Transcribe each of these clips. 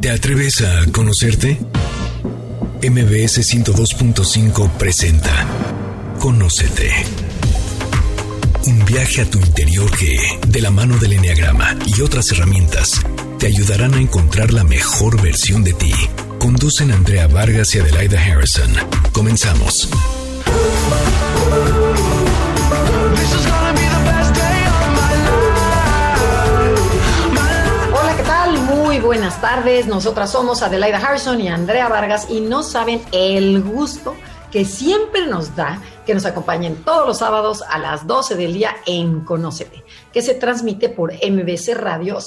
¿Te atreves a conocerte? MBS 102.5 presenta Conócete. Un viaje a tu interior que, de la mano del eneagrama y otras herramientas, te ayudarán a encontrar la mejor versión de ti. Conducen Andrea Vargas y Adelaida Harrison. Comenzamos. Hola, ¿qué tal? Muy buenas tardes. Nosotras somos Adelaida Harrison y Andrea Vargas y no saben el gusto que siempre nos da que nos acompañen todos los sábados a las 12 del día en Conócete, que se transmite por MBC Radio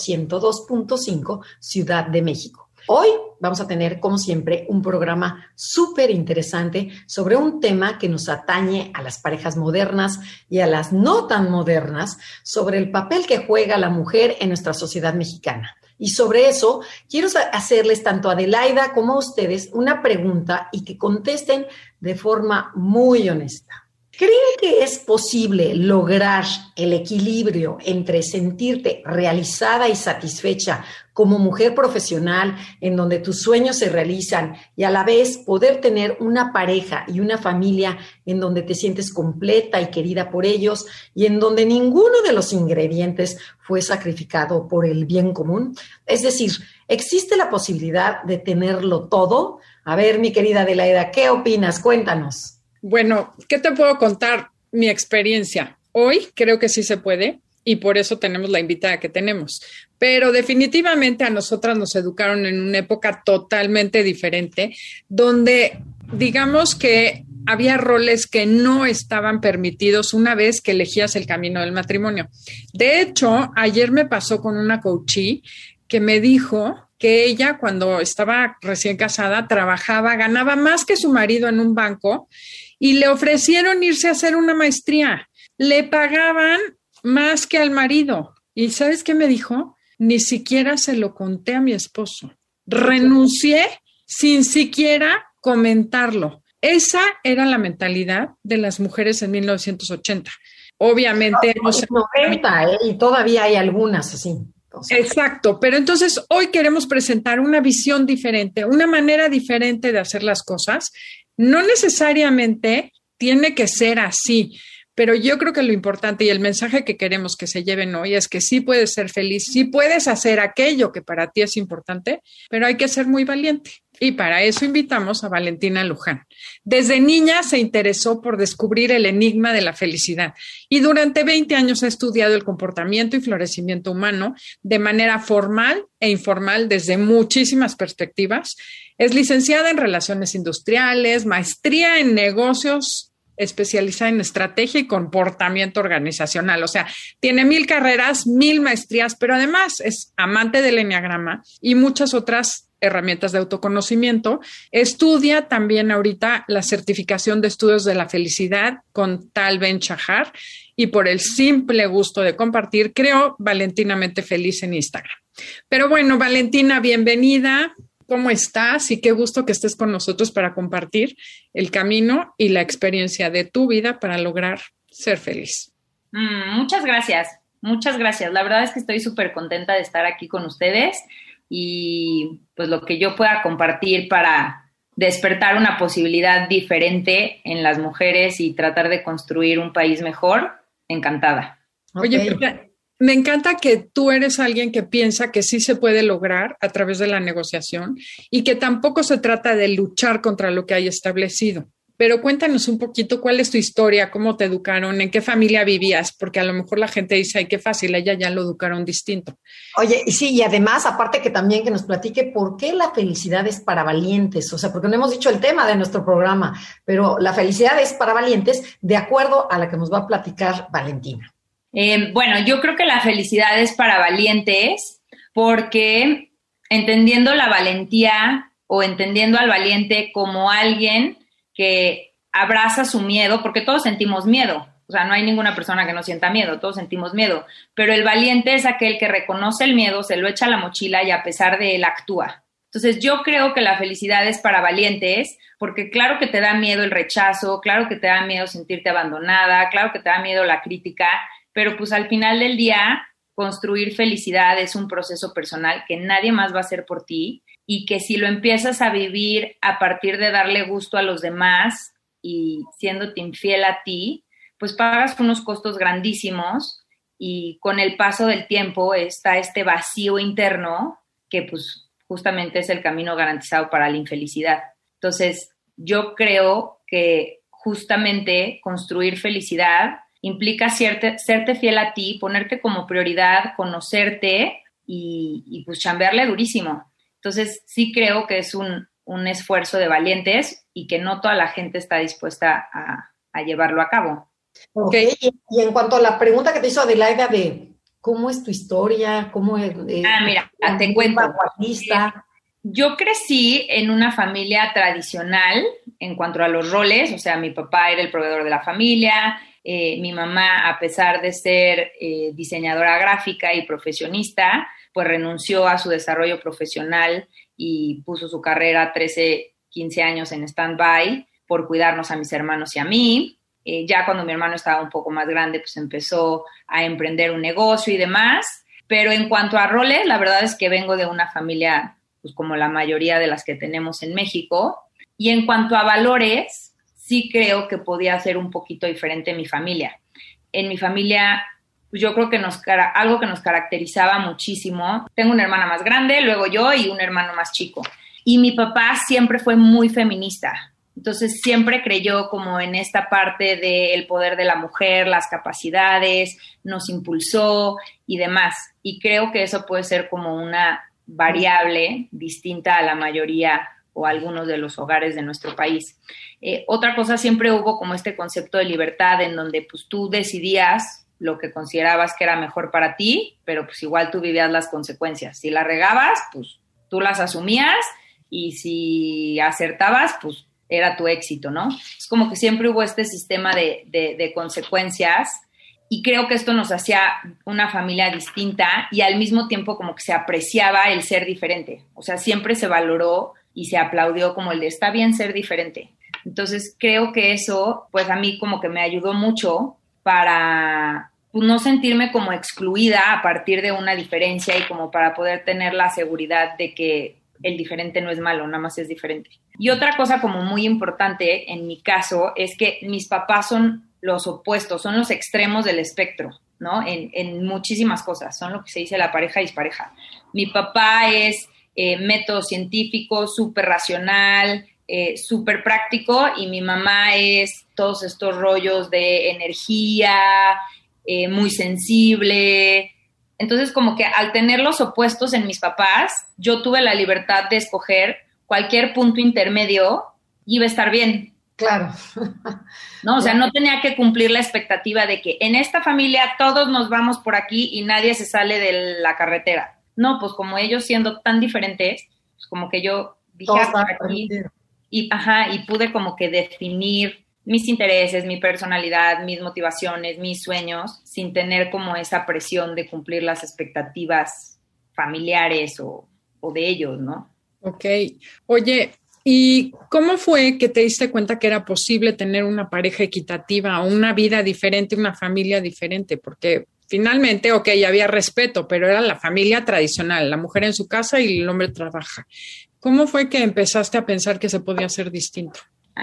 102.5 Ciudad de México. Hoy vamos a tener, como siempre, un programa súper interesante sobre un tema que nos atañe a las parejas modernas y a las no tan modernas, sobre el papel que juega la mujer en nuestra sociedad mexicana. Y sobre eso, quiero hacerles tanto a Adelaida como a ustedes una pregunta y que contesten de forma muy honesta. ¿Creen que es posible lograr el equilibrio entre sentirte realizada y satisfecha como mujer profesional, en donde tus sueños se realizan, y a la vez poder tener una pareja y una familia en donde te sientes completa y querida por ellos y en donde ninguno de los ingredientes fue sacrificado por el bien común? Es decir, ¿existe la posibilidad de tenerlo todo? A ver, mi querida Adelaida, ¿qué opinas? Cuéntanos. Bueno, ¿qué te puedo contar? Mi experiencia. Hoy creo que sí se puede y por eso tenemos la invitada que tenemos. Pero definitivamente a nosotras nos educaron en una época totalmente diferente, donde digamos que había roles que no estaban permitidos una vez que elegías el camino del matrimonio. De hecho, ayer me pasó con una coachee que me dijo que ella, cuando estaba recién casada, trabajaba, ganaba más que su marido en un banco y le ofrecieron irse a hacer una maestría. Le pagaban más que al marido. ¿Y sabes qué me dijo? Ni siquiera se lo conté a mi esposo. Renuncié sin siquiera comentarlo. Esa era la mentalidad de las mujeres en 1980. Obviamente no sé. 90, y todavía hay algunas así. Exacto, pero entonces hoy queremos presentar una visión diferente, una manera diferente de hacer las cosas. No necesariamente tiene que ser así, pero yo creo que lo importante y el mensaje que queremos que se lleven hoy es que sí puedes ser feliz, sí puedes hacer aquello que para ti es importante, pero hay que ser muy valiente. Y para eso invitamos a Valentina Luján. Desde niña se interesó por descubrir el enigma de la felicidad y durante 20 años ha estudiado el comportamiento y florecimiento humano de manera formal e informal desde muchísimas perspectivas. Es licenciada en Relaciones Industriales, maestría en negocios, especializada en estrategia y comportamiento organizacional. O sea, tiene 1000 carreras, 1000 maestrías, pero además es amante del eneagrama y muchas otras herramientas de autoconocimiento. Estudia también ahorita la certificación de estudios de la felicidad con Tal Ben Shahar y por el simple gusto de compartir, creó Valentinamente Feliz en Instagram. Pero bueno, Valentina, bienvenida. ¿Cómo estás? Y qué gusto que estés con nosotros para compartir el camino y la experiencia de tu vida para lograr ser feliz. Muchas gracias. Muchas gracias. La verdad es que estoy súper contenta de estar aquí con ustedes y pues lo que yo pueda compartir para despertar una posibilidad diferente en las mujeres y tratar de construir un país mejor, encantada. Okay. Oye, me encanta que tú eres alguien que piensa que sí se puede lograr a través de la negociación y que tampoco se trata de luchar contra lo que hay establecido. Pero cuéntanos un poquito cuál es tu historia, cómo te educaron, en qué familia vivías, porque a lo mejor la gente dice, ay, qué fácil, a ella ya lo educaron distinto. Oye, sí, y además, aparte que también que nos platique por qué la felicidad es para valientes, o sea, porque no hemos dicho el tema de nuestro programa, pero la felicidad es para valientes de acuerdo a la que nos va a platicar Valentina. Bueno, yo creo que la felicidad es para valientes porque entendiendo la valentía o entendiendo al valiente como alguien que abraza su miedo, porque todos sentimos miedo, o sea, no hay ninguna persona que no sienta miedo, todos sentimos miedo, pero el valiente es aquel que reconoce el miedo, se lo echa a la mochila y a pesar de él actúa. Entonces yo creo que la felicidad es para valientes, porque claro que te da miedo el rechazo, claro que te da miedo sentirte abandonada, claro que te da miedo la crítica, pero pues al final del día construir felicidad es un proceso personal que nadie más va a hacer por ti y que si lo empiezas a vivir a partir de darle gusto a los demás y siéndote infiel a ti, pues pagas unos costos grandísimos y con el paso del tiempo está este vacío interno que pues justamente es el camino garantizado para la infelicidad. Entonces, yo creo que justamente construir felicidad implica serte fiel a ti, ponerte como prioridad, conocerte y pues chambearle durísimo. Entonces, sí creo que es un esfuerzo de valientes y que no toda la gente está dispuesta a llevarlo a cabo. Ok, y en cuanto a la pregunta que te hizo Adelaida de cómo es tu historia, cómo es... mira, te cuento. Yo crecí en una familia tradicional en cuanto a los roles, o sea, mi papá era el proveedor de la familia, mi mamá, a pesar de ser diseñadora gráfica y profesionista, pues renunció a su desarrollo profesional y puso su carrera 13, 15 años en stand-by por cuidarnos a mis hermanos y a mí. Ya cuando mi hermano estaba un poco más grande, pues empezó a emprender un negocio y demás. Pero en cuanto a roles, la verdad es que vengo de una familia, pues como la mayoría de las que tenemos en México. Y en cuanto a valores, sí creo que podía ser un poquito diferente mi familia. En mi familia, pues yo creo que algo que nos caracterizaba muchísimo. Tengo una hermana más grande, luego yo y un hermano más chico. Y mi papá siempre fue muy feminista. Entonces siempre creyó como en esta parte del poder de la mujer, las capacidades, nos impulsó y demás. Y creo que eso puede ser como una variable distinta a la mayoría o a algunos de los hogares de nuestro país. Otra cosa, siempre hubo como este concepto de libertad en donde pues tú decidías lo que considerabas que era mejor para ti, pero pues igual tú vivías las consecuencias. Si la regabas, pues tú las asumías y si acertabas, pues era tu éxito, ¿no? Es como que siempre hubo este sistema de consecuencias y creo que esto nos hacía una familia distinta y al mismo tiempo como que se apreciaba el ser diferente. O sea, siempre se valoró y se aplaudió como el de está bien ser diferente. Entonces creo que eso, pues a mí como que me ayudó mucho para pues, no sentirme como excluida a partir de una diferencia y como para poder tener la seguridad de que el diferente no es malo, nada más es diferente. Y otra cosa como muy importante en mi caso es que mis papás son los opuestos, son los extremos del espectro, ¿no? En muchísimas cosas, son lo que se dice la pareja dispareja. Mi papá es método científico, súper racional, súper práctico y mi mamá es todos estos rollos de energía, muy sensible. Entonces, como que al tener los opuestos en mis papás, yo tuve la libertad de escoger cualquier punto intermedio y iba a estar bien. Claro. ¿No? O sea, no tenía que cumplir la expectativa de que en esta familia todos nos vamos por aquí y nadie se sale de la carretera. No, pues como ellos siendo tan diferentes, pues como que yo dije aquí y pude como que definir mis intereses, mi personalidad, mis motivaciones, mis sueños, sin tener como esa presión de cumplir las expectativas familiares o de ellos, ¿no? Ok. Oye, ¿y cómo fue que te diste cuenta que era posible tener una pareja equitativa o una vida diferente, una familia diferente? Porque finalmente, ok, había respeto, pero era la familia tradicional, la mujer en su casa y el hombre trabaja. ¿Cómo fue que empezaste a pensar que se podía hacer distinto?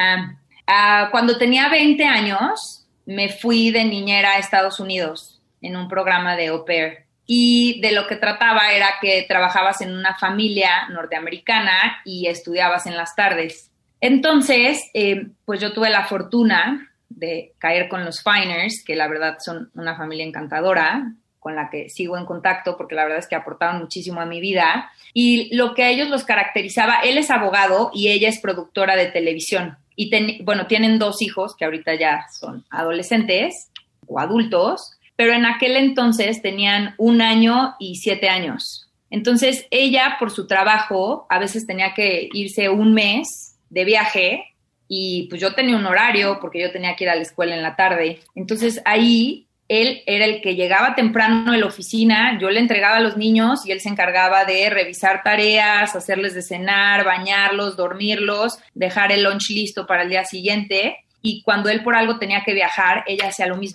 Cuando tenía 20 años, me fui de niñera a Estados Unidos en un programa de au pair. Y de lo que trataba era que trabajabas en una familia norteamericana y estudiabas en las tardes. Entonces, pues yo tuve la fortuna de caer con los Finers, que la verdad son una familia encantadora, con la que sigo en contacto porque la verdad es que aportaron muchísimo a mi vida. Y lo que a ellos los caracterizaba, él es abogado y ella es productora de televisión. Y tienen 2 hijos que ahorita ya son adolescentes o adultos, pero en aquel entonces tenían 1 año y 7 años. Entonces ella, por su trabajo, a veces tenía que irse 1 mes de viaje y pues yo tenía un horario porque yo tenía que ir a la escuela en la tarde. Entonces ahí él era el que llegaba temprano en la oficina, yo le entregaba a los niños y él se encargaba de revisar tareas, hacerles de cenar, bañarlos, dormirlos, dejar el lunch listo para el día siguiente. Y cuando él por algo tenía que viajar, ella hacía lo mismo.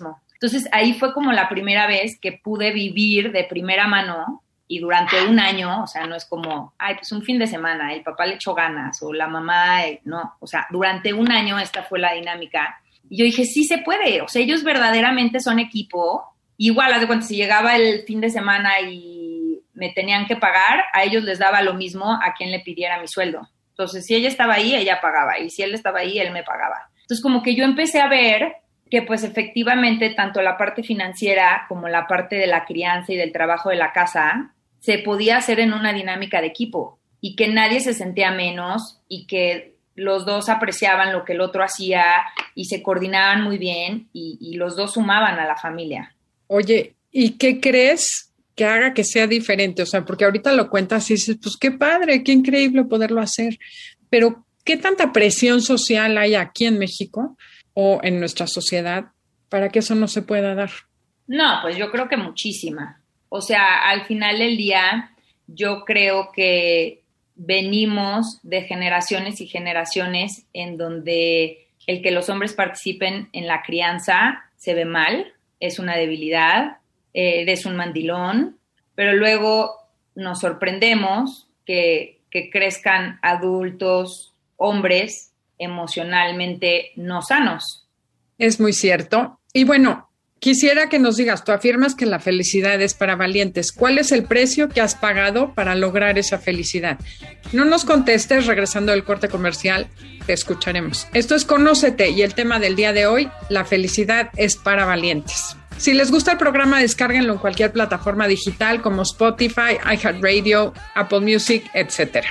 Entonces ahí fue como la primera vez que pude vivir de primera mano y durante un año, o sea, no es como, ay, pues un fin de semana, el papá le echó ganas o la mamá, no, o sea, durante un año esta fue la dinámica. Y yo dije, sí se puede, o sea, ellos verdaderamente son equipo. Igual, haz de cuenta, si llegaba el fin de semana y me tenían que pagar, a ellos les daba lo mismo a quien le pidiera mi sueldo. Entonces, si ella estaba ahí, ella pagaba, y si él estaba ahí, él me pagaba. Entonces, como que yo empecé a ver que pues efectivamente tanto la parte financiera como la parte de la crianza y del trabajo de la casa se podía hacer en una dinámica de equipo y que nadie se sentía menos y que los dos apreciaban lo que el otro hacía y se coordinaban muy bien y los dos sumaban a la familia. Oye, ¿y qué crees que haga que sea diferente? O sea, porque ahorita lo cuentas y dices, pues qué padre, qué increíble poderlo hacer, pero ¿qué tanta presión social hay aquí en México o en nuestra sociedad para que eso no se pueda dar? No, pues yo creo que muchísima. O sea, al final del día, yo creo que venimos de generaciones y generaciones en donde el que los hombres participen en la crianza se ve mal, es una debilidad, eres un mandilón, pero luego nos sorprendemos que crezcan adultos, hombres, emocionalmente no sanos. Es muy cierto. Y bueno, quisiera que nos digas, tú afirmas que la felicidad es para valientes. ¿Cuál es el precio que has pagado para lograr esa felicidad? No nos contestes, regresando del corte comercial, te escucharemos. Esto es Conócete y el tema del día de hoy, la felicidad es para valientes. Si les gusta el programa, descárguenlo en cualquier plataforma digital como Spotify, iHeartRadio, Apple Music, etc.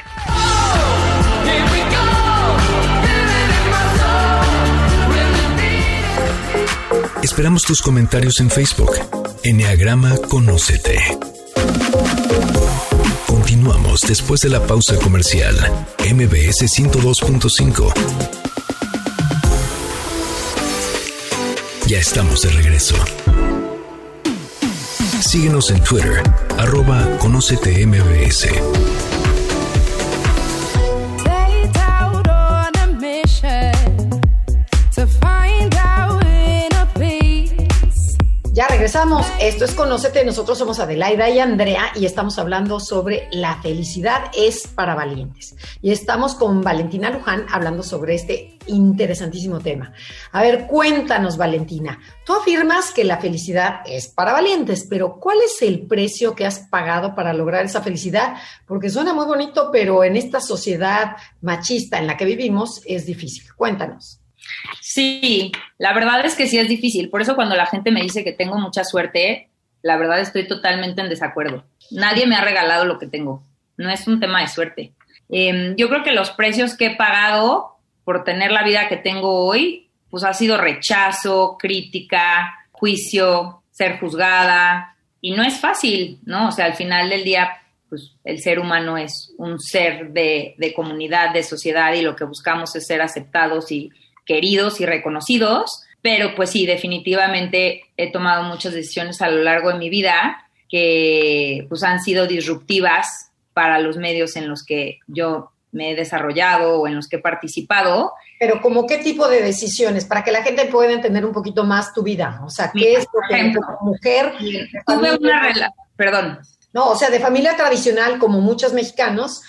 Esperamos tus comentarios en Facebook. Enneagrama Conócete. Continuamos después de la pausa comercial. MBS 102.5. Ya estamos de regreso. Síguenos en Twitter, @ConóceteMBS. Ya regresamos. Esto es Conócete. Nosotros somos Adelaida y Andrea y estamos hablando sobre la felicidad es para valientes. Y estamos con Valentina Luján hablando sobre este interesantísimo tema. A ver, cuéntanos, Valentina. Tú afirmas que la felicidad es para valientes, pero ¿cuál es el precio que has pagado para lograr esa felicidad? Porque suena muy bonito, pero en esta sociedad machista en la que vivimos es difícil. Cuéntanos. Sí, la verdad es que sí es difícil. Por eso cuando la gente me dice que tengo mucha suerte, la verdad estoy totalmente en desacuerdo. Nadie me ha regalado lo que tengo. No es un tema de suerte. Yo creo que los precios que he pagado por tener la vida que tengo hoy, pues ha sido rechazo, crítica, juicio, ser juzgada. Y no es fácil, ¿no? O sea, al final del día, pues el ser humano es un ser de comunidad, de sociedad, y lo que buscamos es ser aceptados y queridos y reconocidos, pero pues sí, definitivamente he tomado muchas decisiones a lo largo de mi vida que pues han sido disruptivas para los medios en los que yo me he desarrollado o en los que he participado. Pero ¿como qué tipo de decisiones? Para que la gente pueda entender un poquito más tu vida. O sea, ¿qué es lo que como mujer? Tuve una relación, perdón. No, o sea, de familia tradicional, como muchos mexicanos,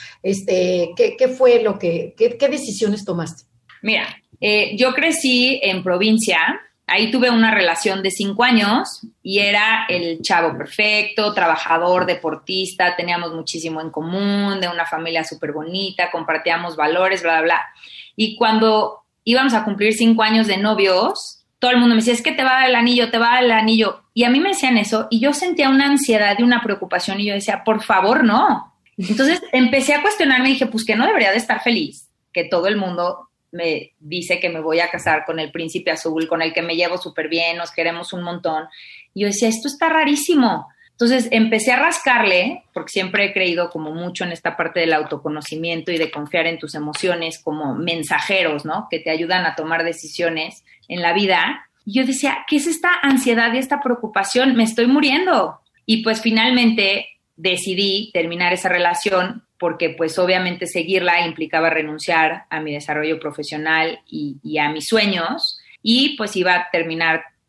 ¿qué fue lo que, qué decisiones tomaste? Mira, yo crecí en provincia, ahí tuve una relación de 5 años y era el chavo perfecto, trabajador, deportista, teníamos muchísimo en común, de una familia súper bonita, compartíamos valores, bla, bla, bla. Y cuando íbamos a cumplir 5 años de novios, todo el mundo me decía, es que te va a dar el anillo, te va a dar el anillo. Y a mí me decían eso y yo sentía una ansiedad y una preocupación y yo decía, por favor, no. Entonces empecé a cuestionarme y dije, pues que no debería de estar feliz, que todo el mundo me dice que me voy a casar con el príncipe azul, con el que me llevo súper bien, nos queremos un montón. Y yo decía, esto está rarísimo. Entonces empecé a rascarle, porque siempre he creído como mucho en esta parte del autoconocimiento y de confiar en tus emociones como mensajeros, ¿no? Que te ayudan a tomar decisiones en la vida. Y yo decía, ¿qué es esta ansiedad y esta preocupación? Me estoy muriendo. Y pues finalmente decidí terminar esa relación porque pues obviamente seguirla implicaba renunciar a mi desarrollo profesional y a mis sueños y pues iba a terminar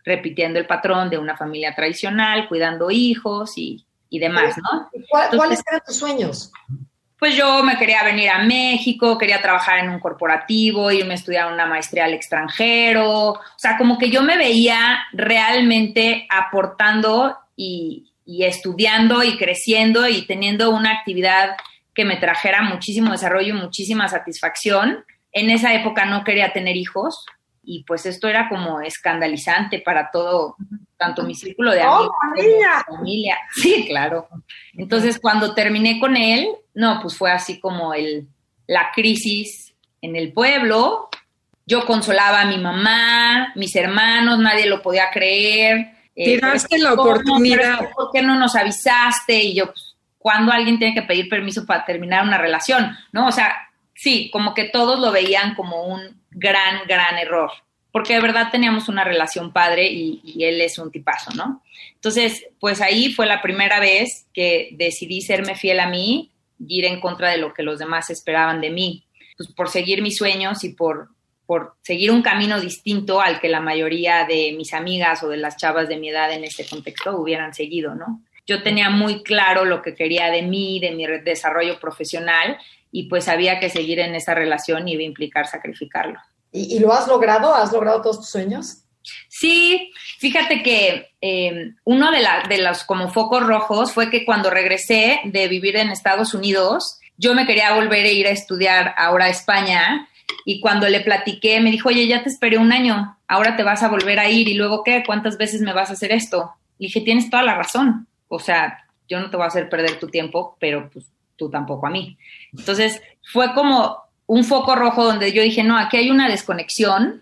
repitiendo el patrón de una familia tradicional, cuidando hijos y demás, ¿no? ¿Cuáles eran tus sueños? Pues yo me quería venir a México, quería trabajar en un corporativo, irme a estudiar una maestría al extranjero, o sea, como que yo me veía realmente aportando y estudiando y creciendo y teniendo una actividad que me trajera muchísimo desarrollo y muchísima satisfacción. En esa época no quería tener hijos y pues esto era como escandalizante para todo, tanto mi círculo de amigos como mi familia. Sí, claro. Entonces, cuando terminé con él, no, pues fue así como la crisis en el pueblo. Yo consolaba a mi mamá, mis hermanos, nadie lo podía creer. Tiraste la oportunidad. ¿Por qué no nos avisaste? Y yo, pues, ¿cuándo alguien tiene que pedir permiso para terminar una relación? ¿No? O sea, sí, como que todos lo veían como un gran error. Porque de verdad teníamos una relación padre y él es un tipazo, ¿no? Entonces, pues ahí fue la primera vez que decidí serme fiel a mí y ir en contra de lo que los demás esperaban de mí. Pues por seguir mis sueños y por seguir un camino distinto al que la mayoría de mis amigas o de las chavas de mi edad en este contexto hubieran seguido, ¿no? Yo tenía muy claro lo que quería de mí, de mi desarrollo profesional, y pues había que seguir en esa relación y iba a implicar sacrificarlo. ¿Y lo has logrado? ¿Has logrado todos tus sueños? Sí, fíjate que uno de los como focos rojos fue que cuando regresé de vivir en Estados Unidos, yo me quería volver a ir a estudiar ahora a España, y cuando le platiqué me dijo, oye, ya te esperé un año, ahora te vas a volver a ir, y luego, ¿qué? ¿Cuántas veces me vas a hacer esto? Le dije, tienes toda la razón, o sea, yo no te voy a hacer perder tu tiempo, pero pues tú tampoco a mí. Entonces fue como un foco rojo donde yo dije, no, aquí hay una desconexión,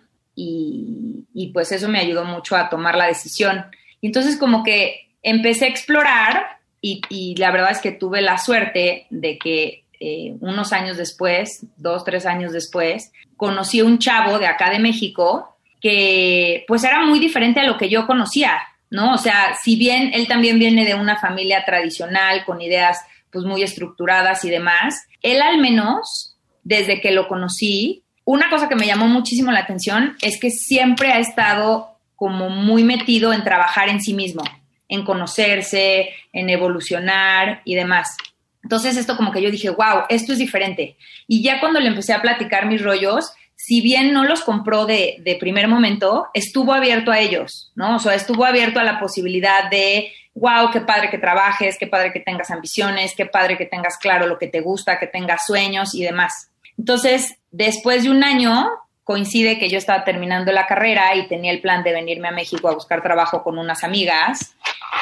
y pues eso me ayudó mucho a tomar la decisión. Y entonces como que empecé a explorar y la verdad es que tuve la suerte de que unos años después, 2, 3 años después, conocí a un chavo de acá de México que pues era muy diferente a lo que yo conocía, ¿no? O sea, si bien él también viene de una familia tradicional con ideas pues muy estructuradas y demás, él al menos, desde que lo conocí, una cosa que me llamó muchísimo la atención es que siempre ha estado como muy metido en trabajar en sí mismo, en conocerse, en evolucionar y demás. Entonces esto como que yo dije, wow, esto es diferente. Y ya cuando le empecé a platicar mis rollos, si bien no los compró de primer momento, estuvo abierto a ellos, ¿no? O sea, estuvo abierto a la posibilidad de, wow, qué padre que trabajes, qué padre que tengas ambiciones, qué padre que tengas claro lo que te gusta, que tengas sueños y demás. Entonces, después de un año, coincide que yo estaba terminando la carrera y tenía el plan de venirme a México a buscar trabajo con unas amigas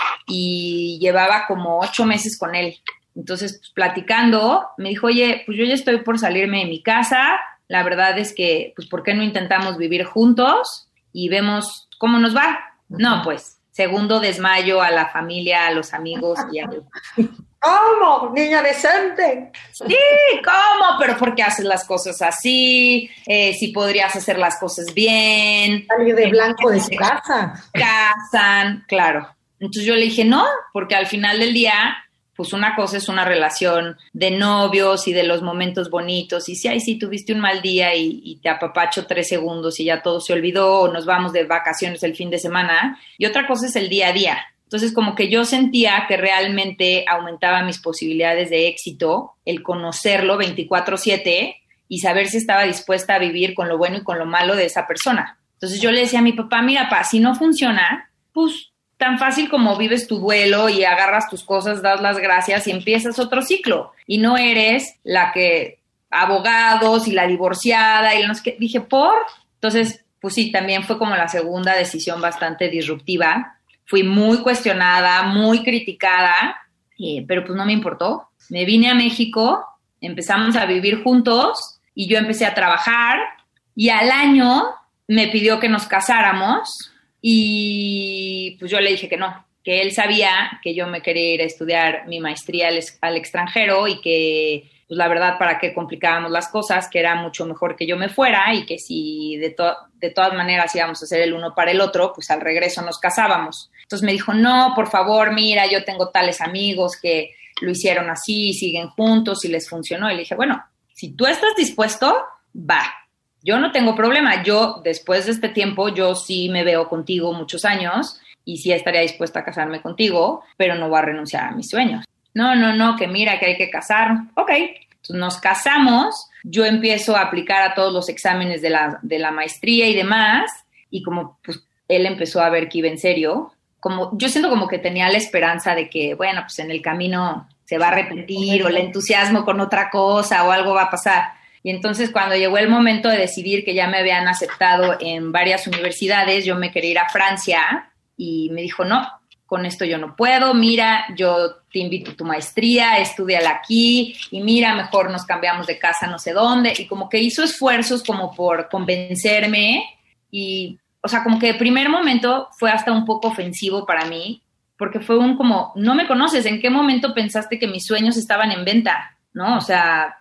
y llevaba como 8 meses con él. Entonces, pues, platicando, me dijo, oye, pues yo ya estoy por salirme de mi casa, la verdad es que, pues, ¿por qué no intentamos vivir juntos y vemos cómo nos va? No, pues, segundo desmayo a la familia, a los amigos y a mí. ¿Cómo? Niña decente. Sí, ¿cómo? Pero ¿por qué haces las cosas así? Si podrías hacer las cosas bien. Salir de blanco de su casa. Casan, claro. Entonces yo le dije, no, porque al final del día, pues una cosa es una relación de novios y de los momentos bonitos. Y si, ay, sí, tuviste un mal día y te apapacho 3 segundos y ya todo se olvidó, o nos vamos de vacaciones el fin de semana. Y otra cosa es el día a día. Entonces, como que yo sentía que realmente aumentaba mis posibilidades de éxito el conocerlo 24/7 y saber si estaba dispuesta a vivir con lo bueno y con lo malo de esa persona. Entonces, yo le decía a mi papá, mira, pa, si no funciona, pues tan fácil como vives tu duelo y agarras tus cosas, das las gracias y empiezas otro ciclo. Y no eres la que abogados y la divorciada y no sé qué. Dije, ¿por? Entonces, pues sí, también fue como la segunda decisión bastante disruptiva. Fui muy cuestionada, muy criticada, pero pues no me importó. Me vine a México, empezamos a vivir juntos y yo empecé a trabajar y al año me pidió que nos casáramos y pues yo le dije que no, que él sabía que yo me quería ir a estudiar mi maestría al extranjero y que pues la verdad para qué complicábamos las cosas, que era mucho mejor que yo me fuera y que si de todas maneras íbamos a ser el uno para el otro, pues al regreso nos casábamos. Entonces me dijo, no, por favor, mira, yo tengo tales amigos que lo hicieron así, siguen juntos y les funcionó. Y le dije, bueno, si tú estás dispuesto, va. yo no tengo problema. Yo, después de este tiempo, yo sí me veo contigo muchos años y sí estaría dispuesta a casarme contigo, pero no voy a renunciar a mis sueños. No, que mira, que hay que casar. Ok, entonces nos casamos, yo empiezo a aplicar a todos los exámenes de la maestría y demás, y como pues él empezó a ver que iba en serio, como yo siento como que tenía la esperanza de que, bueno, pues en el camino se va a repetir o el entusiasmo con otra cosa o algo va a pasar. Y entonces cuando llegó el momento de decidir que ya me habían aceptado en varias universidades, yo me quería ir a Francia y me dijo, no, con esto yo no puedo, mira, yo te invito a tu maestría, estúdiala aquí y mira, mejor nos cambiamos de casa no sé dónde. Y como que hizo esfuerzos como por convencerme y, o sea, como que de primer momento fue hasta un poco ofensivo para mí, porque fue un como, no me conoces, ¿en qué momento pensaste que mis sueños estaban en venta? ¿No? O sea,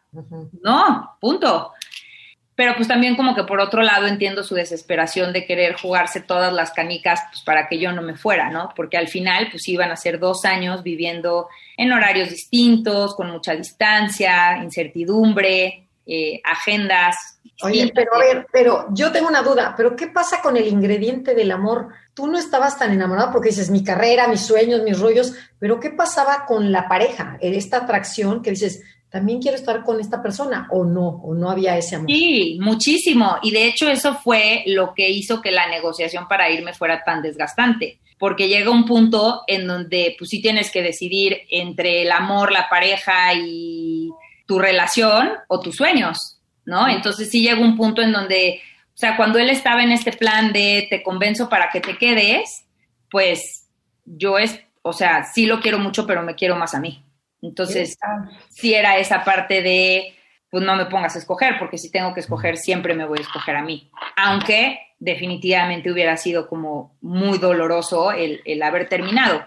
no, punto. Pero pues también como que por otro lado entiendo su desesperación de querer jugarse todas las canicas pues para que yo no me fuera, ¿no? Porque al final pues iban a ser 2 años viviendo en horarios distintos, con mucha distancia, incertidumbre, agendas. Oye, pero a ver, pero yo tengo una duda, pero ¿qué pasa con el ingrediente del amor? Tú no estabas tan enamorado porque dices mi carrera, mis sueños, mis rollos, pero ¿qué pasaba con la pareja? Esta atracción que dices, también quiero estar con esta persona, o no había ese amor. Sí, muchísimo, y de hecho eso fue lo que hizo que la negociación para irme fuera tan desgastante, porque llega un punto en donde pues sí tienes que decidir entre el amor, la pareja y tu relación o tus sueños, ¿no? Entonces sí llega un punto en donde, o sea, cuando él estaba en este plan de te convenzo para que te quedes, pues yo o sea, sí lo quiero mucho, pero me quiero más a mí. Entonces, sí era esa parte de, pues no me pongas a escoger, porque si tengo que escoger, siempre me voy a escoger a mí. Aunque definitivamente hubiera sido como muy doloroso el haber terminado.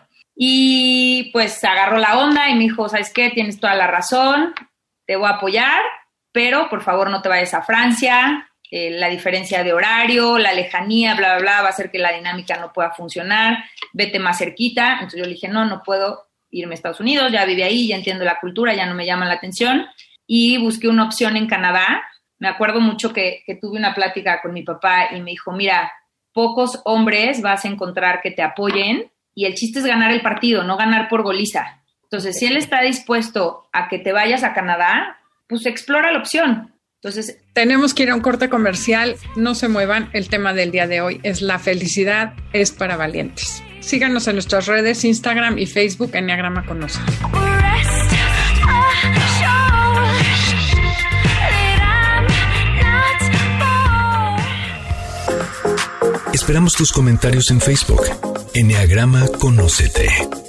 Y pues agarró la onda y me dijo, ¿sabes qué? Tienes toda la razón, te voy a apoyar, pero por favor no te vayas a Francia. La diferencia de horario, la lejanía, bla, bla, bla, va a hacer que la dinámica no pueda funcionar. Vete más cerquita. Entonces yo le dije, no puedo irme a Estados Unidos, ya viví ahí, ya entiendo la cultura, ya no me llama la atención, y busqué una opción en Canadá. Me acuerdo mucho que tuve una plática con mi papá y me dijo, mira, pocos hombres vas a encontrar que te apoyen y el chiste es ganar el partido, no ganar por goliza. Entonces, si él está dispuesto a que te vayas a Canadá, pues explora la opción. Entonces, tenemos que ir a un corte comercial, no se muevan, el tema del día de hoy es la felicidad es para valientes. Síganos en nuestras redes, Instagram y Facebook, Enneagrama Conoce. Esperamos tus comentarios en Facebook. Enneagrama Conócete.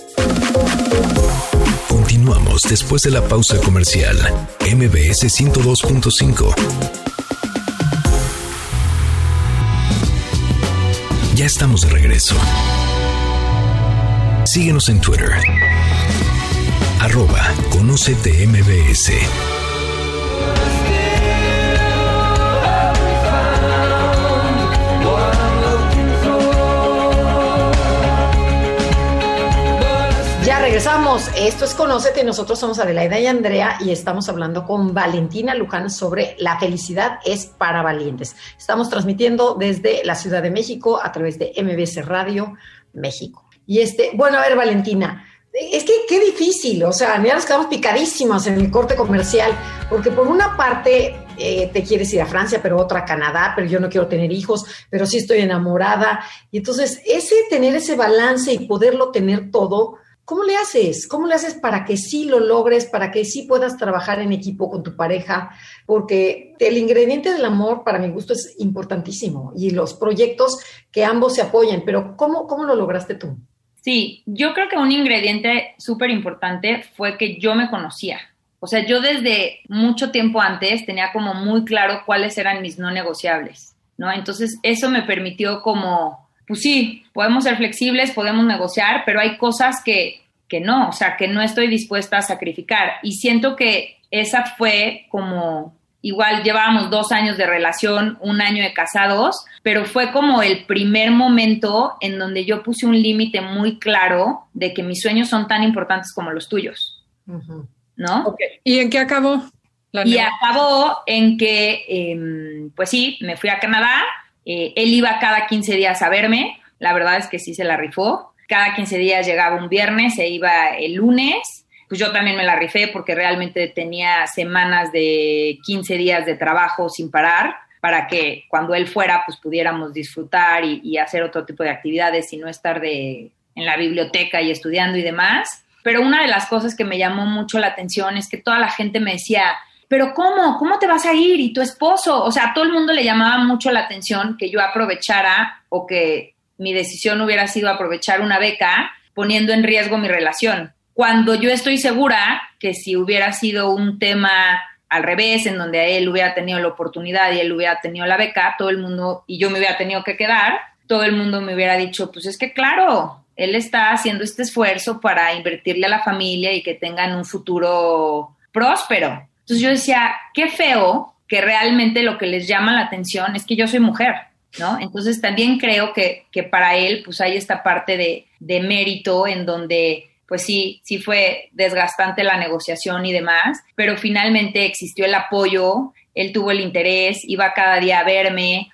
Continuamos después de la pausa comercial. MBS 102.5. Ya estamos de regreso. Síguenos en Twitter. @ConóceteMBS. Ya regresamos. Esto es Conócete. Nosotros somos Adelaida y Andrea y estamos hablando con Valentina Luján sobre la felicidad es para valientes. Estamos transmitiendo desde la Ciudad de México a través de MBS Radio México. Y bueno, a ver, Valentina, es que qué difícil, o sea, ya nos quedamos picadísimas en el corte comercial, porque por una parte te quieres ir a Francia, pero otra a Canadá, pero yo no quiero tener hijos, pero sí estoy enamorada. Y entonces, tener ese balance y poderlo tener todo, ¿cómo le haces? ¿Cómo le haces para que sí lo logres, para que sí puedas trabajar en equipo con tu pareja? Porque el ingrediente del amor, para mi gusto, es importantísimo. Y los proyectos que ambos se apoyen. Pero ¿cómo lo lograste tú? Sí, yo creo que un ingrediente súper importante fue que yo me conocía. O sea, yo desde mucho tiempo antes tenía como muy claro cuáles eran mis no negociables, ¿no? Entonces, eso me permitió como, pues sí, podemos ser flexibles, podemos negociar, pero hay cosas que no, o sea, que no estoy dispuesta a sacrificar. Y siento que esa fue como, igual llevábamos 2 años de relación, 1 año de casados, pero fue como el primer momento en donde yo puse un límite muy claro de que mis sueños son tan importantes como los tuyos, ¿no? Okay. ¿Y en qué acabó? Y acabó en que, pues sí, me fui a Canadá. Él iba cada 15 días a verme. La verdad es que sí se la rifó. Cada 15 días llegaba un viernes, se iba el lunes. Pues yo también me la rifé porque realmente tenía semanas de 15 días de trabajo sin parar para que cuando él fuera pues pudiéramos disfrutar y hacer otro tipo de actividades y no estar en la biblioteca y estudiando y demás. Pero una de las cosas que me llamó mucho la atención es que toda la gente me decía, ¿pero cómo? ¿Cómo te vas a ir? ¿Y tu esposo? O sea, a todo el mundo le llamaba mucho la atención que yo aprovechara o que mi decisión hubiera sido aprovechar una beca poniendo en riesgo mi relación. Cuando yo estoy segura que si hubiera sido un tema al revés, en donde él hubiera tenido la oportunidad y él hubiera tenido la beca, todo el mundo, y yo me hubiera tenido que quedar, todo el mundo me hubiera dicho, pues es que claro, él está haciendo este esfuerzo para invertirle a la familia y que tengan un futuro próspero. Entonces yo decía, qué feo que realmente lo que les llama la atención es que yo soy mujer, ¿no? Entonces también creo que para él pues hay esta parte de mérito en donde pues sí fue desgastante la negociación y demás, pero finalmente existió el apoyo, él tuvo el interés, iba cada día a verme,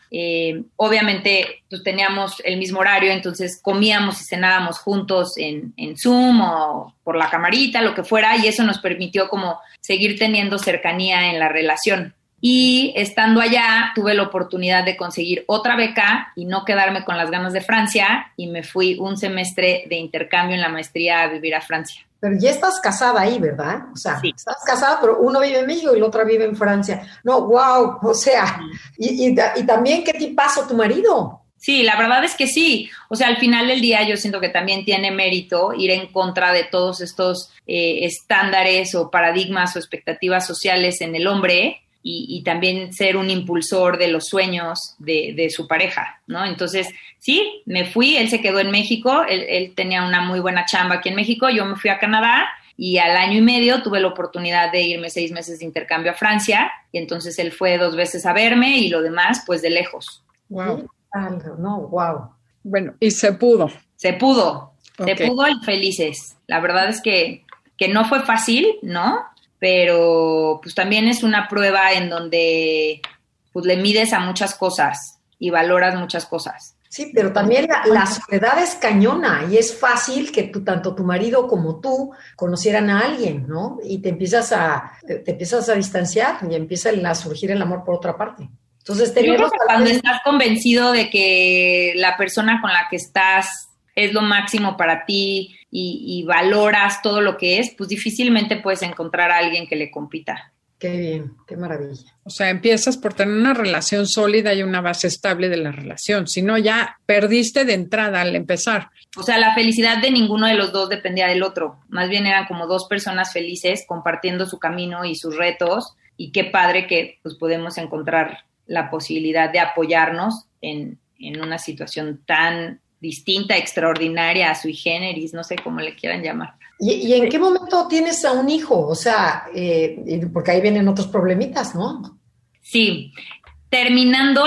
obviamente pues teníamos el mismo horario, entonces comíamos y cenábamos juntos en Zoom o por la camarita, lo que fuera, y eso nos permitió como seguir teniendo cercanía en la relación. Y estando allá tuve la oportunidad de conseguir otra beca y no quedarme con las ganas de Francia, y me fui un semestre de intercambio en la maestría a vivir a Francia. Pero ya estás casada ahí, ¿verdad? O sea, sí. Estás casada, pero uno vive en México y la otra vive en Francia. No, wow, o sea, y también qué tipazo tu marido. Sí, la verdad es que sí. O sea, al final del día yo siento que también tiene mérito ir en contra de todos estos estándares o paradigmas o expectativas sociales en el hombre y también ser un impulsor de los sueños de su pareja, ¿no? Entonces, sí, me fui, él se quedó en México, él tenía una muy buena chamba aquí en México, yo me fui a Canadá y al año y medio tuve la oportunidad de irme 6 meses de intercambio a Francia y entonces él fue 2 veces a verme y lo demás, pues de lejos. Wow. No, wow. Bueno, y se pudo. Se pudo, okay. Se pudo y felices. La verdad es que no fue fácil, ¿no? Pero pues también es una prueba en donde pues le mides a muchas cosas y valoras muchas cosas. Sí, pero también la soledad es cañona y es fácil que tanto tu marido como tú conocieran a alguien, ¿no? Y te empiezas a distanciar y empieza a surgir el amor por otra parte. Entonces yo creo que cuando estás convencido de que la persona con la que estás es lo máximo para ti y valoras todo lo que es, pues difícilmente puedes encontrar a alguien que le compita. Qué bien, qué maravilla. O sea, empiezas por tener una relación sólida y una base estable de la relación. Si no, ya perdiste de entrada al empezar. O sea, la felicidad de ninguno de los dos dependía del otro. Más bien eran como 2 personas felices compartiendo su camino y sus retos. Y qué padre que pues podemos encontrar la posibilidad de apoyarnos en una situación tan distinta, extraordinaria, sui generis, no sé cómo le quieran llamar. ¿Y en qué momento tienes a un hijo? O sea, porque ahí vienen otros problemitas, ¿no? Sí, terminando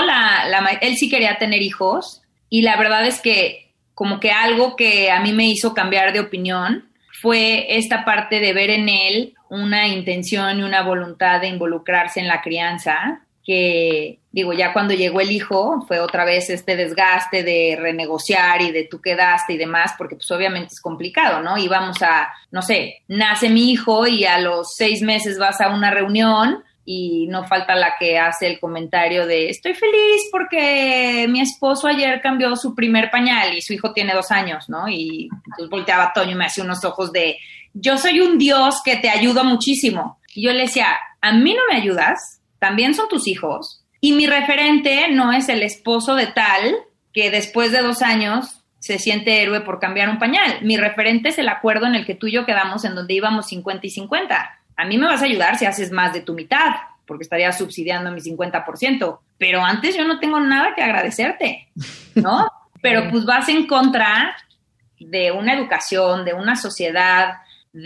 él sí quería tener hijos y la verdad es que como que algo que a mí me hizo cambiar de opinión fue esta parte de ver en él una intención y una voluntad de involucrarse en la crianza, que digo, ya cuando llegó el hijo fue otra vez este desgaste de renegociar y de tú quedaste y demás, porque pues obviamente es complicado, ¿no? Íbamos no sé, nace mi hijo y a los 6 meses vas a una reunión y no falta la que hace el comentario de estoy feliz porque mi esposo ayer cambió su primer pañal y su hijo tiene 2 años, ¿no? Y entonces volteaba Toño y me hacía unos ojos de yo soy un Dios que te ayuda muchísimo. Y yo le decía, a mí no me ayudas, también son tus hijos. Y mi referente no es el esposo de tal que después de 2 años se siente héroe por cambiar un pañal. Mi referente es el acuerdo en el que tú y yo quedamos en donde íbamos 50 y 50. A mí me vas a ayudar si haces más de tu mitad, porque estaría subsidiando mi 50%. Pero antes yo no tengo nada que agradecerte, ¿no? Pero pues vas en contra de una educación, de una sociedad,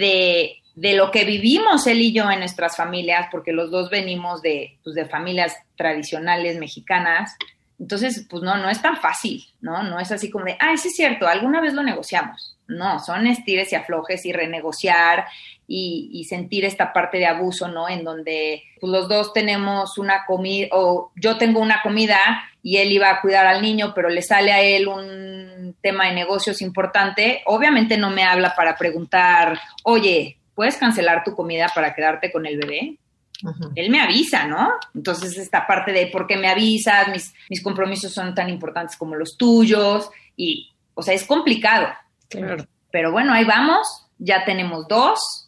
de lo que vivimos él y yo en nuestras familias, porque los dos venimos de familias tradicionales mexicanas. Entonces, pues no es tan fácil, ¿no? No es así como de, sí es cierto, alguna vez lo negociamos. No, son estires y aflojes y renegociar y sentir esta parte de abuso, ¿no? En donde pues, los dos tenemos una comida, o yo tengo una comida y él iba a cuidar al niño, pero le sale a él un tema de negocios importante. Obviamente no me habla para preguntar, oye, ¿puedes cancelar tu comida para quedarte con el bebé? Uh-huh. Él me avisa, ¿no? Entonces esta parte de por qué me avisas, mis compromisos son tan importantes como los tuyos, y, o sea, es complicado. Claro. Pero bueno, ahí vamos, ya tenemos dos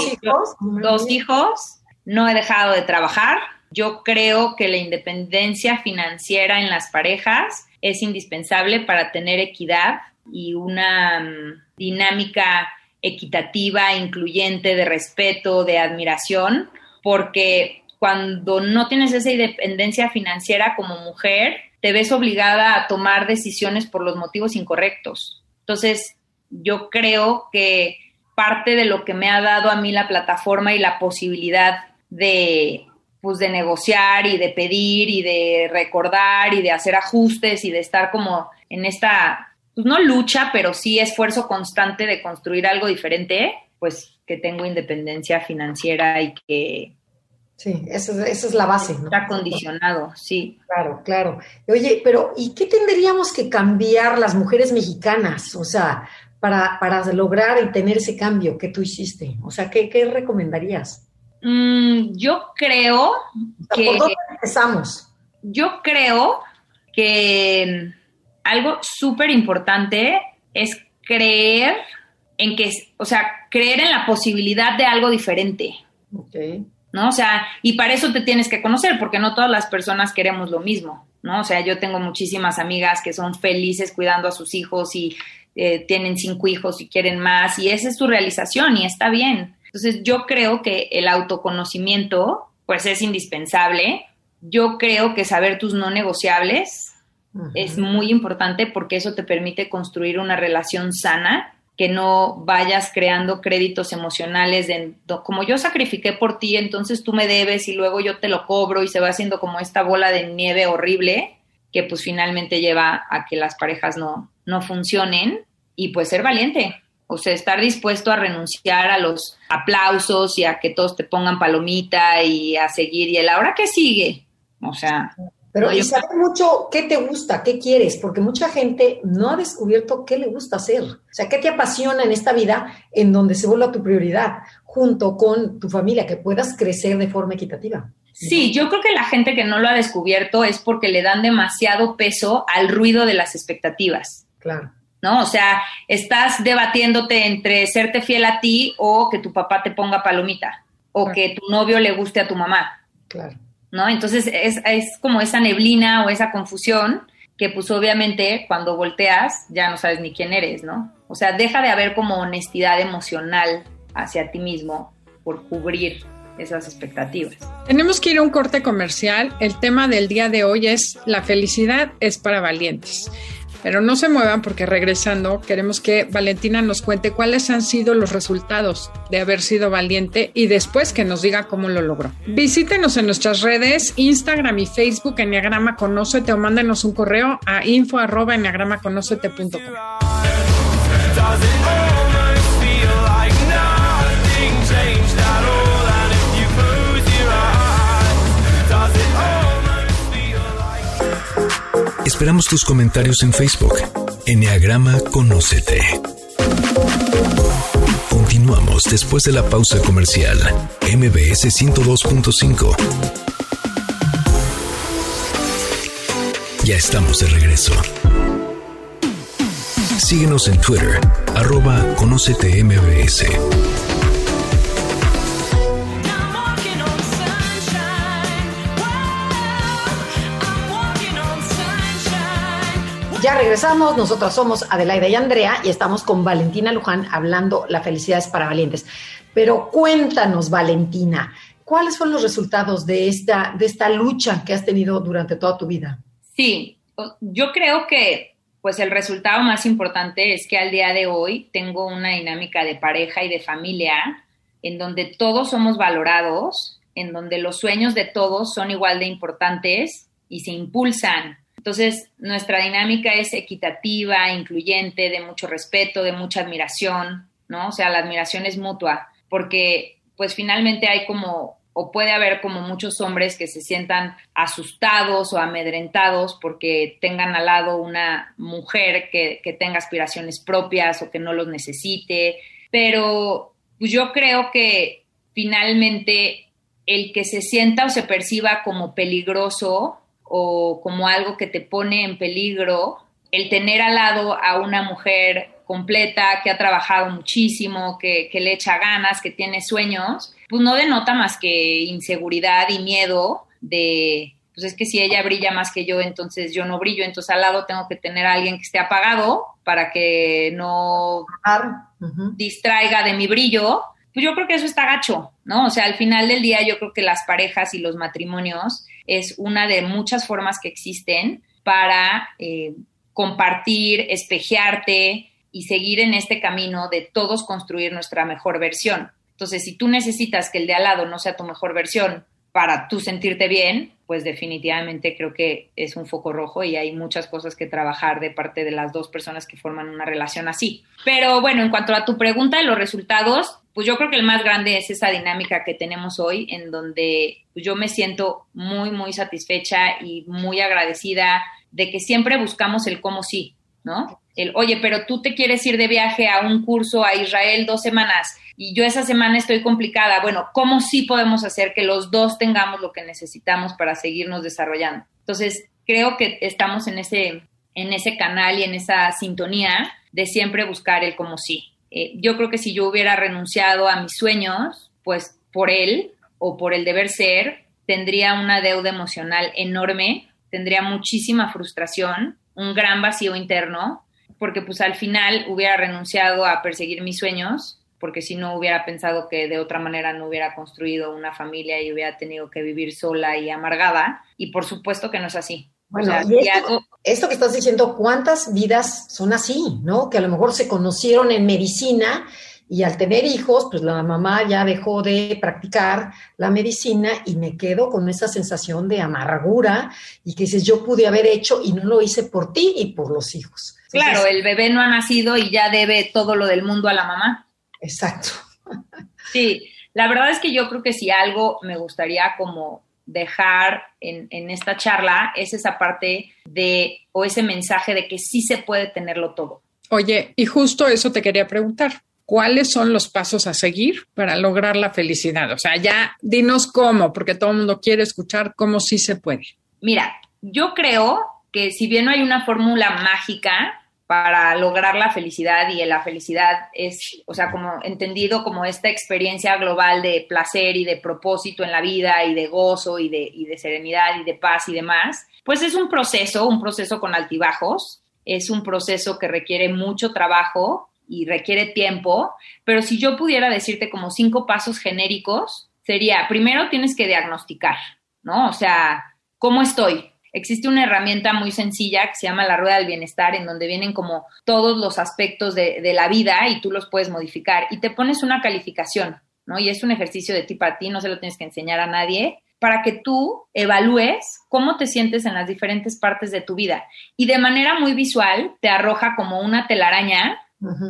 hijos, no he dejado de trabajar. Yo creo que la independencia financiera en las parejas es indispensable para tener equidad y una dinámica equitativa, incluyente, de respeto, de admiración, porque cuando no tienes esa independencia financiera como mujer, te ves obligada a tomar decisiones por los motivos incorrectos. Entonces, yo creo que parte de lo que me ha dado a mí la plataforma y la posibilidad de negociar y de pedir y de recordar y de hacer ajustes y de estar como en esta, pues no lucha, pero sí esfuerzo constante de construir algo diferente, pues que tengo independencia financiera y que... Sí, esa es la base, ¿no? Está condicionado, sí. Claro, claro. Oye, pero ¿y qué tendríamos que cambiar las mujeres mexicanas? O sea, para lograr y tener ese cambio que tú hiciste. O sea, ¿qué recomendarías? Yo creo que... ¿Por dónde empezamos? Yo creo que algo súper importante es creer en que, o sea, creer en la posibilidad de algo diferente. Okay. ¿No? O sea, y para eso te tienes que conocer, porque no todas las personas queremos lo mismo, ¿no? O sea, yo tengo muchísimas amigas que son felices cuidando a sus hijos y tienen 5 hijos y quieren más, y esa es su realización y está bien. Entonces, yo creo que el autoconocimiento, pues, es indispensable. Yo creo que saber tus no negociables es muy importante, porque eso te permite construir una relación sana, que no vayas creando créditos emocionales de como yo sacrifiqué por ti, entonces tú me debes y luego yo te lo cobro, y se va haciendo como esta bola de nieve horrible que pues finalmente lleva a que las parejas no funcionen. Y pues ser valiente, o sea, estar dispuesto a renunciar a los aplausos y a que todos te pongan palomita y a seguir, y el ahora qué sigue, o sea... Pero y saber mucho qué te gusta, qué quieres, porque mucha gente no ha descubierto qué le gusta hacer. O sea, qué te apasiona en esta vida en donde se vuelva tu prioridad, junto con tu familia, que puedas crecer de forma equitativa. Sí, yo creo que la gente que no lo ha descubierto es porque le dan demasiado peso al ruido de las expectativas. Claro. ¿No? O sea, estás debatiéndote entre serte fiel a ti o que tu papá te ponga palomita, o claro, que tu novio le guste a tu mamá. Claro. ¿No? Entonces es como esa neblina o esa confusión que pues obviamente cuando volteas ya no sabes ni quién eres, ¿no? O sea, deja de haber como honestidad emocional hacia ti mismo por cubrir esas expectativas. Tenemos que ir a un corte comercial. El tema del día de hoy es: la felicidad es para valientes. Pero no se muevan, porque regresando queremos que Valentina nos cuente cuáles han sido los resultados de haber sido valiente y después que nos diga cómo lo logró. Visítenos en nuestras redes, Instagram y Facebook, Enneagrama Conócete, o mándenos un correo a info@enneagramaconocete.com. Esperamos tus comentarios en Facebook. Enneagrama Conócete. Continuamos después de la pausa comercial. MBS 102.5. Ya estamos de regreso. Síguenos en Twitter, @ConóceteMBS. Ya regresamos, nosotras somos Adelaida y Andrea y estamos con Valentina Luján hablando La felicidad es para valientes. Pero cuéntanos, Valentina, ¿cuáles fueron los resultados de esta lucha que has tenido durante toda tu vida? Sí, yo creo que pues el resultado más importante es que al día de hoy tengo una dinámica de pareja y de familia en donde todos somos valorados, en donde los sueños de todos son igual de importantes y se impulsan. Entonces, nuestra dinámica es equitativa, incluyente, de mucho respeto, de mucha admiración, ¿no? O sea, la admiración es mutua. porque pues finalmente hay como, o puede haber como muchos hombres que se sientan asustados o amedrentados porque tengan al lado una mujer que tenga aspiraciones propias o que no los necesite, pero pues yo creo que finalmente el que se sienta o se perciba como peligroso o como algo que te pone en peligro, el tener al lado a una mujer completa, que ha trabajado muchísimo, que le echa ganas, que tiene sueños, pues no denota más que inseguridad y miedo de, pues es que si ella brilla más que yo, entonces yo no brillo, entonces al lado tengo que tener a alguien que esté apagado para que no distraiga de mi brillo. Pues yo creo que eso está gacho, ¿no? O sea, al final del día yo creo que las parejas y los matrimonios es una de muchas formas que existen para compartir, espejearte y seguir en este camino de todos construir nuestra mejor versión. Entonces, si tú necesitas que el de al lado no sea tu mejor versión para tú sentirte bien, pues definitivamente creo que es un foco rojo y hay muchas cosas que trabajar de parte de las dos personas que forman una relación así. Pero bueno, en cuanto a tu pregunta de los resultados, pues yo creo que el más grande es esa dinámica que tenemos hoy, en donde yo me siento muy, muy satisfecha y muy agradecida de que siempre buscamos el cómo sí, ¿no? Oye, pero tú te quieres ir de viaje a un curso a Israel 2 semanas y yo esa semana estoy complicada. Bueno, ¿cómo sí podemos hacer que los dos tengamos lo que necesitamos para seguirnos desarrollando? Entonces, creo que estamos en ese canal y en esa sintonía de siempre buscar el cómo sí. Yo creo que si yo hubiera renunciado a mis sueños, pues por él o por el deber ser, tendría una deuda emocional enorme, tendría muchísima frustración, un gran vacío interno, porque pues al final hubiera renunciado a perseguir mis sueños, porque si no hubiera pensado que de otra manera no hubiera construido una familia y hubiera tenido que vivir sola y amargada, y por supuesto que no es así. Bueno, o sea, y esto que estás diciendo, ¿cuántas vidas son así, no? Que a lo mejor se conocieron en medicina y al tener hijos, pues la mamá ya dejó de practicar la medicina y me quedo con esa sensación de amargura y que dices, yo pude haber hecho y no lo hice por ti y por los hijos. Entonces, claro, el bebé no ha nacido y ya debe todo lo del mundo a la mamá. Exacto. Sí, la verdad es que yo creo que si algo me gustaría como dejar en esta charla es esa parte o ese mensaje de que sí se puede tenerlo todo. Oye, y justo eso te quería preguntar. ¿Cuáles son los pasos a seguir para lograr la felicidad? O sea, ya dinos cómo, porque todo el mundo quiere escuchar cómo sí se puede. Mira, yo creo que si bien no hay una fórmula mágica para lograr la felicidad, y la felicidad es, o sea, como entendido como esta experiencia global de placer y de propósito en la vida y de gozo y de serenidad y de paz y demás, pues es un proceso con altibajos, es un proceso que requiere mucho trabajo y requiere tiempo, pero si yo pudiera decirte como 5 pasos genéricos, sería, primero tienes que diagnosticar, ¿no? O sea, ¿cómo estoy? Existe una herramienta muy sencilla que se llama la rueda del bienestar, en donde vienen como todos los aspectos de la vida y tú los puedes modificar y te pones una calificación, ¿no? Y es un ejercicio de ti para ti, no se lo tienes que enseñar a nadie, para que tú evalúes cómo te sientes en las diferentes partes de tu vida. Y de manera muy visual te arroja como una telaraña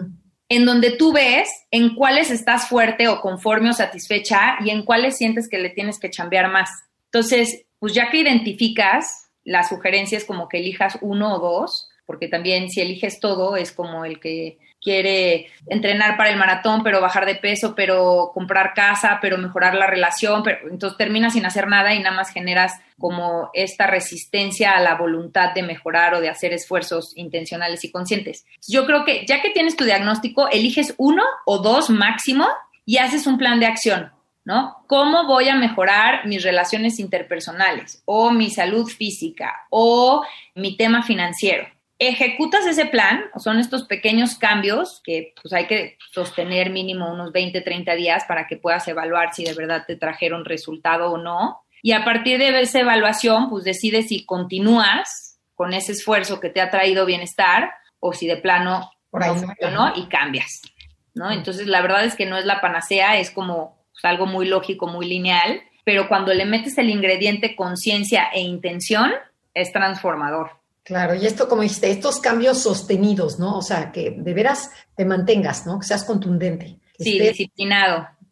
en donde tú ves en cuáles estás fuerte o conforme o satisfecha y en cuáles sientes que le tienes que chambear más. Entonces, pues ya que identificas, la sugerencia es como que elijas 1 o 2, porque también si eliges todo es como el que quiere entrenar para el maratón, pero bajar de peso, pero comprar casa, pero mejorar la relación, pero entonces terminas sin hacer nada y nada más generas como esta resistencia a la voluntad de mejorar o de hacer esfuerzos intencionales y conscientes. Yo creo que ya que tienes tu diagnóstico, eliges 1 o 2 máximo y haces un plan de acción, ¿no? ¿Cómo voy a mejorar mis relaciones interpersonales o mi salud física o mi tema financiero? Ejecutas ese plan, son estos pequeños cambios que pues hay que sostener mínimo unos 20, 30 días para que puedas evaluar si de verdad te trajeron resultado o no. Y a partir de esa evaluación, pues decides si continúas con ese esfuerzo que te ha traído bienestar o si de plano no funcionó y cambias, ¿no? Entonces, la verdad es que no es la panacea, es como pues, algo muy lógico, muy lineal, pero cuando le metes el ingrediente conciencia e intención, es transformador. Claro, y esto, como dijiste, estos cambios sostenidos, ¿no? O sea, que de veras te mantengas, ¿no? Que seas contundente. Sí, disciplinado.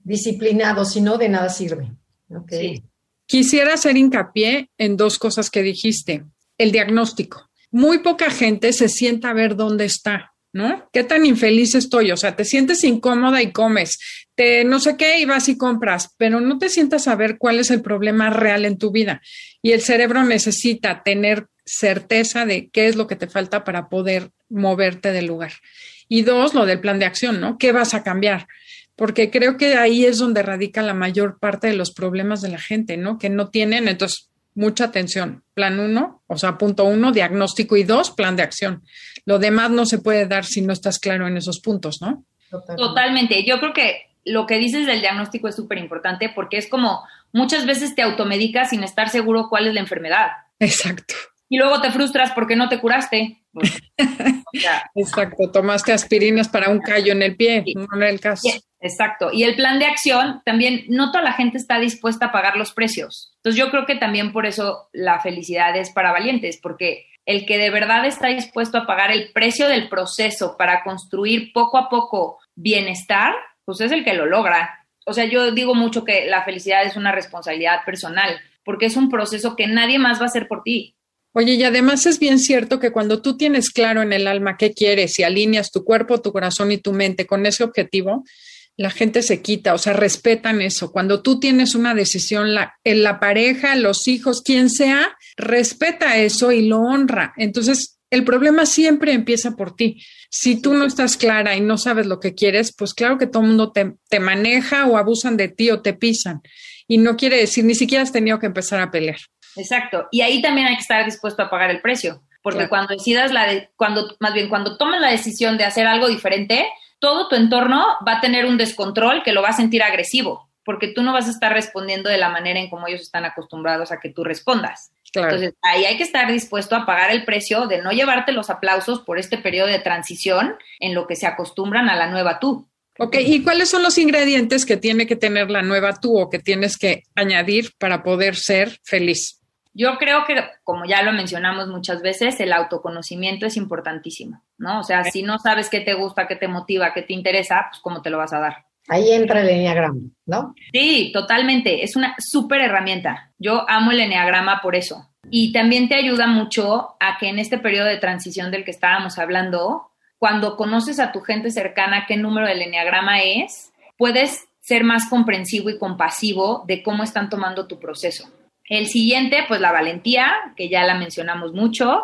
disciplinado, si no, de nada sirve. Okay. Sí. Quisiera hacer hincapié en 2 cosas que dijiste. El diagnóstico. Muy poca gente se sienta a ver dónde está, ¿no? ¿Qué tan infeliz estoy? O sea, te sientes incómoda y comes, no sé qué, y vas y compras, pero no te sientas a ver cuál es el problema real en tu vida. Y el cerebro necesita tener certeza de qué es lo que te falta para poder moverte del lugar. Y 2, lo del plan de acción, ¿no? ¿Qué vas a cambiar? Porque creo que ahí es donde radica la mayor parte de los problemas de la gente, ¿no? Que no tienen, entonces, mucha atención. Plan 1, o sea, punto 1, diagnóstico, y 2, plan de acción. Lo demás no se puede dar si no estás claro en esos puntos, ¿no? Totalmente. Yo creo que lo que dices del diagnóstico es súper importante porque es como muchas veces te automedicas sin estar seguro cuál es la enfermedad. Exacto. Y luego te frustras porque no te curaste. O sea, exacto, tomaste aspirinas para un callo en el pie, sí. No era el caso. Sí, exacto. Y el plan de acción, también no toda la gente está dispuesta a pagar los precios. Entonces yo creo que también por eso la felicidad es para valientes, porque el que de verdad está dispuesto a pagar el precio del proceso para construir poco a poco bienestar, pues es el que lo logra. O sea, yo digo mucho que la felicidad es una responsabilidad personal, porque es un proceso que nadie más va a hacer por ti. Oye, y además es bien cierto que cuando tú tienes claro en el alma qué quieres y alineas tu cuerpo, tu corazón y tu mente con ese objetivo, la gente se quita, o sea, respetan eso. Cuando tú tienes una decisión, en la pareja, los hijos, quien sea, respeta eso y lo honra. Entonces, el problema siempre empieza por ti. Si tú no estás clara y no sabes lo que quieres, pues claro que todo el mundo te maneja o abusan de ti o te pisan. Y no quiere decir, ni siquiera has tenido que empezar a pelear. Exacto. Y ahí también hay que estar dispuesto a pagar el precio. Porque claro, cuando tomes la decisión de hacer algo diferente, todo tu entorno va a tener un descontrol que lo va a sentir agresivo, porque tú no vas a estar respondiendo de la manera en como ellos están acostumbrados a que tú respondas. Claro. Entonces, ahí hay que estar dispuesto a pagar el precio de no llevarte los aplausos por este periodo de transición en lo que se acostumbran a la nueva tú. Ok, ¿y cuáles son los ingredientes que tiene que tener la nueva tú o que tienes que añadir para poder ser feliz? Yo creo que, como ya lo mencionamos muchas veces, el autoconocimiento es importantísimo, ¿no? O sea, si no sabes qué te gusta, qué te motiva, qué te interesa, pues ¿cómo te lo vas a dar? Ahí entra el eneagrama, ¿no? Sí, totalmente. Es una súper herramienta. Yo amo el eneagrama por eso. Y también te ayuda mucho a que en este periodo de transición del que estábamos hablando, cuando conoces a tu gente cercana qué número del eneagrama es, puedes ser más comprensivo y compasivo de cómo están tomando tu proceso. El siguiente, pues la valentía, que ya la mencionamos mucho,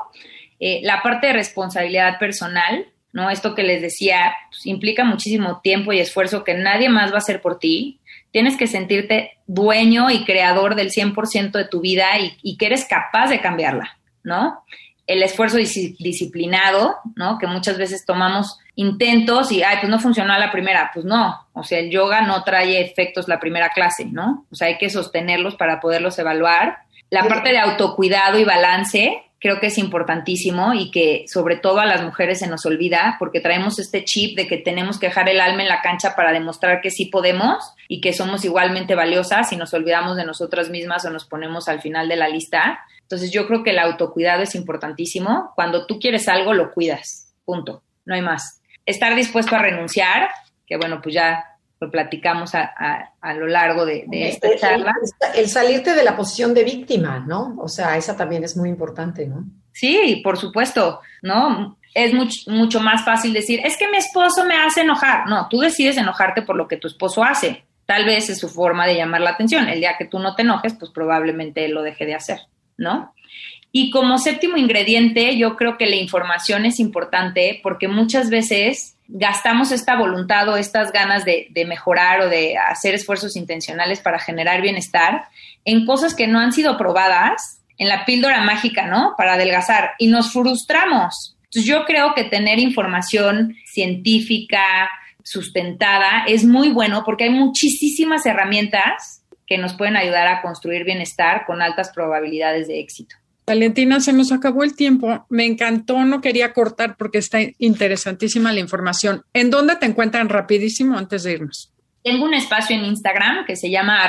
la parte de responsabilidad personal, ¿no? Esto que les decía, pues, implica muchísimo tiempo y esfuerzo que nadie más va a hacer por ti. Tienes que sentirte dueño y creador del 100% de tu vida y que eres capaz de cambiarla, ¿no? El esfuerzo disciplinado, ¿no? Que muchas veces tomamos intentos y, pues no funcionó a la primera. Pues no, o sea, el yoga no trae efectos la primera clase, ¿no? O sea, hay que sostenerlos para poderlos evaluar. La parte de autocuidado y balance creo que es importantísimo y que sobre todo a las mujeres se nos olvida porque traemos este chip de que tenemos que dejar el alma en la cancha para demostrar que sí podemos y que somos igualmente valiosas y nos olvidamos de nosotras mismas o nos ponemos al final de la lista. Entonces yo creo que el autocuidado es importantísimo. Cuando tú quieres algo, lo cuidas. Punto. No hay más. Estar dispuesto a renunciar, que bueno, pues ya lo platicamos a lo largo de esta charla. El salirte de la posición de víctima, ¿no? O sea, esa también es muy importante, ¿no? Sí, por supuesto, ¿no? Es mucho más fácil decir, es que mi esposo me hace enojar. No, tú decides enojarte por lo que tu esposo hace. Tal vez es su forma de llamar la atención. El día que tú no te enojes, pues probablemente él lo deje de hacer, ¿no? Y como séptimo ingrediente, yo creo que la información es importante porque muchas veces gastamos esta voluntad o estas ganas de mejorar o de hacer esfuerzos intencionales para generar bienestar en cosas que no han sido probadas, en la píldora mágica, ¿no? Para adelgazar y nos frustramos. Entonces yo creo que tener información científica, sustentada, es muy bueno porque hay muchísimas herramientas que nos pueden ayudar a construir bienestar con altas probabilidades de éxito. Valentina, se nos acabó el tiempo. Me encantó, no quería cortar porque está interesantísima la información. ¿En dónde te encuentran rapidísimo antes de irnos? Tengo un espacio en Instagram que se llama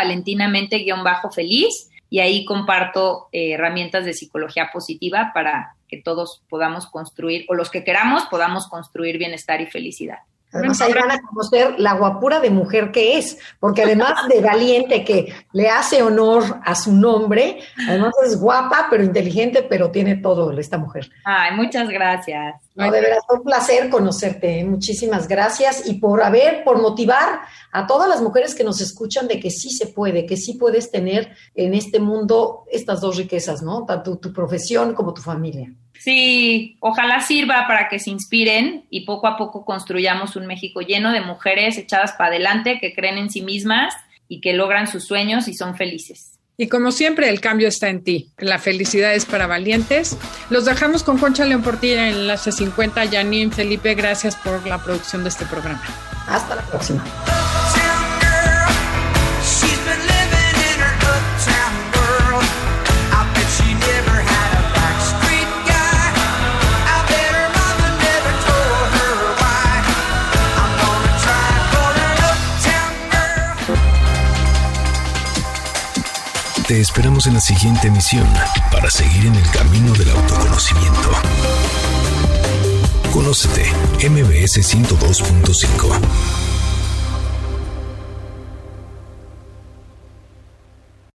@valentinamente_feliz y ahí comparto herramientas de psicología positiva para que todos podamos construir, o los que queramos, podamos construir bienestar y felicidad. Además, ahí van a conocer la guapura de mujer que es, porque además de valiente, que le hace honor a su nombre, además es guapa, pero inteligente, pero tiene todo esta mujer. Ay, muchas gracias. No, de veras, fue un placer conocerte, ¿eh? Muchísimas gracias y por motivar a todas las mujeres que nos escuchan de que sí se puede, que sí puedes tener en este mundo estas dos riquezas, ¿no? Tanto tu profesión como tu familia. Sí, ojalá sirva para que se inspiren y poco a poco construyamos un México lleno de mujeres echadas para adelante, que creen en sí mismas y que logran sus sueños y son felices. Y como siempre, el cambio está en ti. La felicidad es para valientes. Los dejamos con Concha León Portilla en Enlace 50. Janine, Felipe, gracias por la producción de este programa. Hasta la próxima. Te esperamos en la siguiente emisión para seguir en el camino del autoconocimiento. Conócete, MBS 102.5.